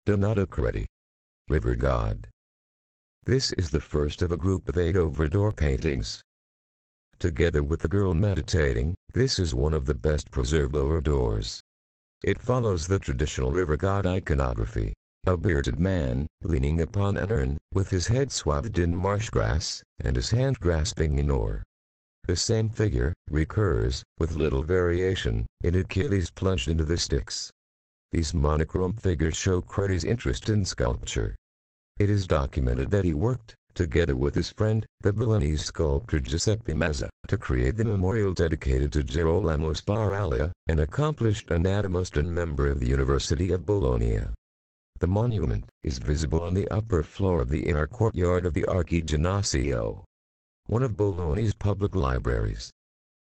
Donato Caretti, River God. This is the first of a group of 8 over-door paintings. Together with the girl meditating, this is one of the best preserved over-doors. It follows the traditional river god iconography. A bearded man, leaning upon an urn, with his head swathed in marsh grass, and his hand grasping an oar. The same figure recurs, with little variation, in Achilles plunged into the Styx. These monochrome figures show Caretti's interest in sculpture. It is documented that he worked, together with his friend, the Milanese sculptor Giuseppe Mazza, to create the memorial dedicated to Girolamo Sbaraglia, an accomplished anatomist and member of the University of Bologna. The monument is visible on the upper floor of the inner courtyard of the Archiginnasio, one of Bologna's public libraries.